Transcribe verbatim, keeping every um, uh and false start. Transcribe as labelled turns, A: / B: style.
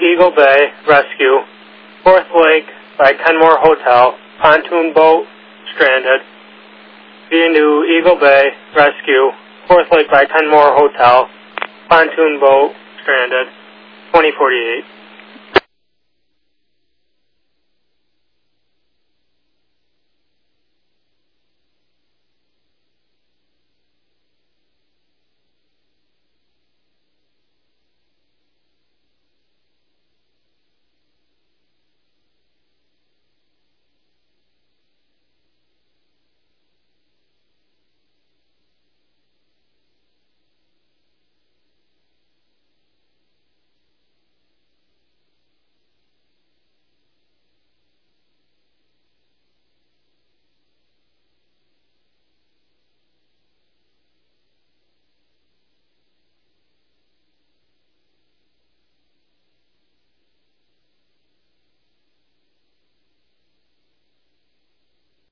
A: Eagle Bay Rescue, Fourth Lake by Kenmore Hotel, pontoon boat stranded. Via New Eagle Bay Rescue, Fourth Lake by Kenmore Hotel, pontoon boat stranded. twenty forty-eight.